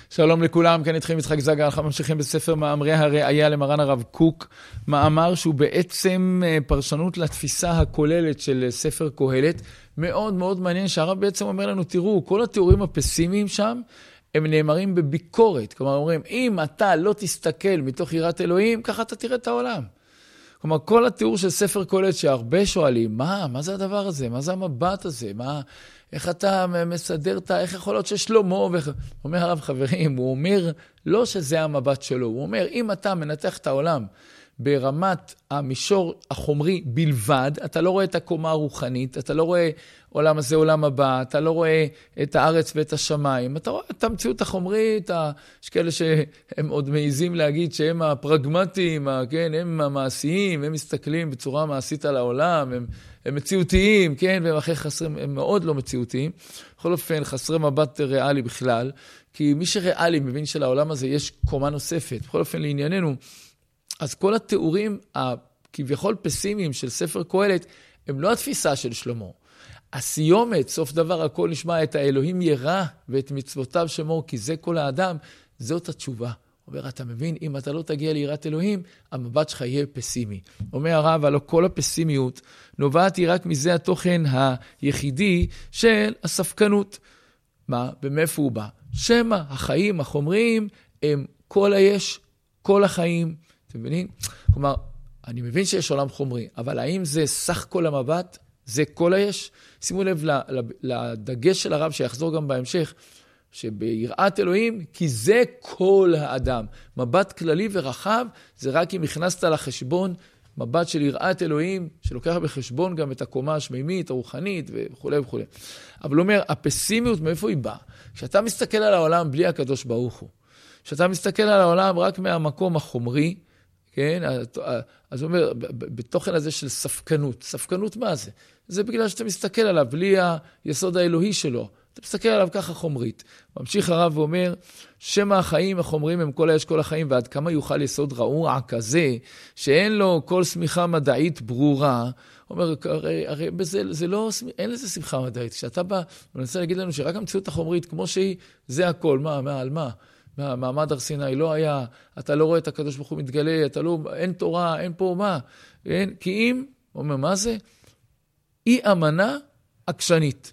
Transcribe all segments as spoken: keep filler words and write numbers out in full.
שלום לכולם, כאן איתכם יצחק זגה, אנחנו ממשיכים בספר מאמרי הראייה למרן הרב קוק, מאמר שהוא בעצם פרשנות לתפיסה הכוללת של ספר קהלת, מאוד מאוד מעניין שהרב בעצם אומר לנו, תראו, כל התיאורים הפסימיים שם, הם נאמרים בביקורת, כלומר אומרים, אם אתה לא תסתכל מתוך יראת אלוהים, ככה אתה תראה את העולם. כלומר, כל התיאור של ספר קהלת שהרבה שואלים, מה, מה זה הדבר הזה? מה זה המבט הזה? מה, איך אתה מסדר את, איך יכול להיות ששלמה? ואיך... אומר הרב חברים, הוא אומר, לא שזה המבט שלו, הוא אומר, אם אתה מנתח את העולם ברמת המישור החומרי בלבד, אתה לא רואה את הקומה הרוחנית, אתה לא רואה עולם הזה, עולם הבא, אתה לא רואה את הארץ ואת השמיים, אתה רואה את המציאות החומרית, יש כאלה שהם עוד מעיזים להגיד שהם הפרגמטיים, כן, הם המעשיים, הם מסתכלים בצורה מעשית על העולם, הם, הם מציאותיים, כן, והם אחרי חסרים, הם מאוד לא מציאותיים, בכל אופן חסרי מבט ריאלי בכלל, כי מי שריאלי מבין שלעולם הזה יש קומה נוספת, בכל אופן לענייננו, אז כל התיאורים הכביכול פסימיים של ספר קהלת, הם לא התפיסה של שלמה. הסיומת, סוף דבר הכל נשמע את האלוהים ירא ואת מצוותיו שמור, כי זה כל האדם, זאת התשובה. אומר, אתה מבין, אם אתה לא תגיע ליראת אלוהים, המבט שלך יהיה פסימי. אומר הרב, הלא כל הפסימיות נובעת היא רק מזה התוכן היחידי של הספקנות. מה? ומאיפה הוא בא? שמה, החיים החומריים הם כל היש, כל החיים. אתם מבינים? כלומר, אני מבין שיש עולם חומרי, אבל האם זה סך כל המבט? זה כל היש? שימו לב לדגש של הרב שיחזור גם בהמשך, שביראת אלוהים, כי זה כל האדם. מבט כללי ורחב, זה רק אם הכנסת לחשבון, מבט של יראת אלוהים, שלוקח בחשבון גם את הקומה השמימית, הרוחנית וכו' וכו'. אבל הוא אומר, הפסימיות מאיפה היא באה? כשאתה מסתכל על העולם בלי הקדוש ברוך הוא, כשאתה מסתכל על העולם רק מהמקום החומרי, כן? אז הוא אומר, בתוכן הזה של ספקנות. ספקנות מה זה? זה בגלל שאתה מסתכל עליו בלי היסוד האלוהי שלו. אתה מסתכל עליו ככה חומרית. ממשיך הרב ואומר, שמה החיים החומריים הם כל היש כל החיים, ועד כמה יוכל יסוד רעוע כזה, שאין לו כל סמיכה מדעית ברורה. הוא אומר, הרי, הרי בזה, זה לא, אין לזה סמיכה מדעית. כשאתה בא, הוא מנסה להגיד לנו שרק המציאות החומרית, כמו שהיא, זה הכל. מה, מה, על מה? מעמד הר סיני לא היה, אתה לא רואה את הקדוש ברוך הוא מתגלה, אתה לא, אין תורה, אין פה מה. אין, כי אם, הוא אומר, מה זה? אי אמנה עקשנית.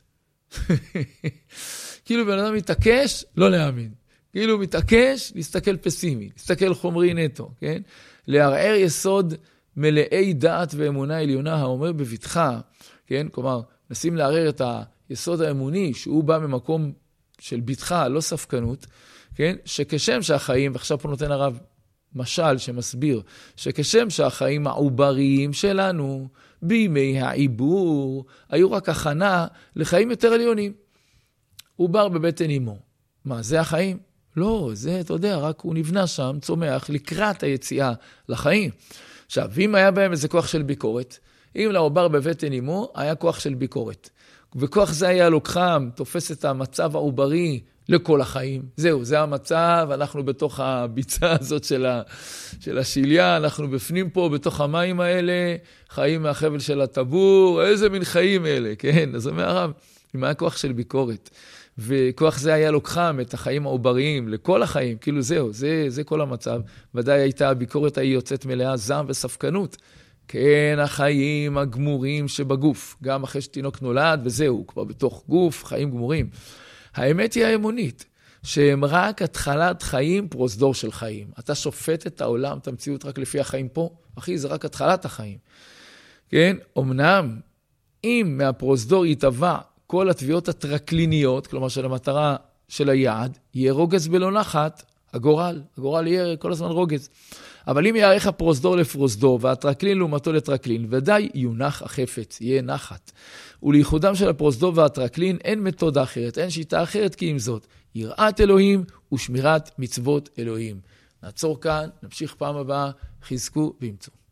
כאילו בן אדם מתעקש, לא להאמין. כאילו מתעקש, להסתכל פסימי, להסתכל חומרי נטו, כן? לערער יסוד מלאי דעת ואמונה עליונה, האומר בביטחה, כן? כלומר, נשים לערער את היסוד האמוני, שהוא בא ממקום של ביטחה, לא ספקנות, כן? שכשם שהחיים, ועכשיו פה נותן הרב משל שמסביר, שכשם שהחיים העובריים שלנו, בימי העיבור, היו רק הכנה לחיים יותר עליונים. עובר בבטן אמו. מה, זה החיים? לא, זה, אתה יודע, רק הוא נבנה שם, צומח, לקראת היציאה לחיים. עכשיו, אם היה בהם איזה כוח של ביקורת, אם לעובר בבטן אמו, היה כוח של ביקורת. וכוח זה היה לוקחם, תופס את המצב העוברי לכל החיים. זהו, זה המצב, אנחנו בתוך הביצה הזאת של, ה, של השיליה, אנחנו בפנים פה, בתוך המים האלה, חיים מהחבל של הטבור, איזה מין חיים אלה, כן? אז אומר הרב, אם היה כוח של ביקורת, וכוח זה היה לוקחם את החיים העובריים לכל החיים, כאילו זהו, זה, זה כל המצב. ודאי הייתה הביקורת ההיא יוצאת מלאה זעם וספקנות, כן, החיים הגמורים שבגוף, גם אחרי שתינוק נולד, וזהו, כבר בתוך גוף, חיים גמורים. האמת היא האמונית, שהם רק התחלת חיים, פרוזדור של חיים. אתה שופט את העולם, את המציאות רק לפי החיים פה, אחי, זה רק התחלת החיים. כן, אמנם, אם מהפרוזדור יתבע כל התביעות הטרקליניות, כלומר של המטרה של היעד, יהיה רוגז בלא נחת, הגורל, הגורל יהיה כל הזמן רוגז. אבל אם יערך הפרוזדור לפרוזדור, והטרקלין לעומתו לטרקלין, ודאי יונח החפץ, יהיה נחת. ולייחודם של הפרוזדור והטרקלין אין מתודה אחרת, אין שיטה אחרת כי עם זאת, יראת אלוהים ושמירת מצוות אלוהים. נעצור כאן, נמשיך פעם הבאה, חזקו ואמצו.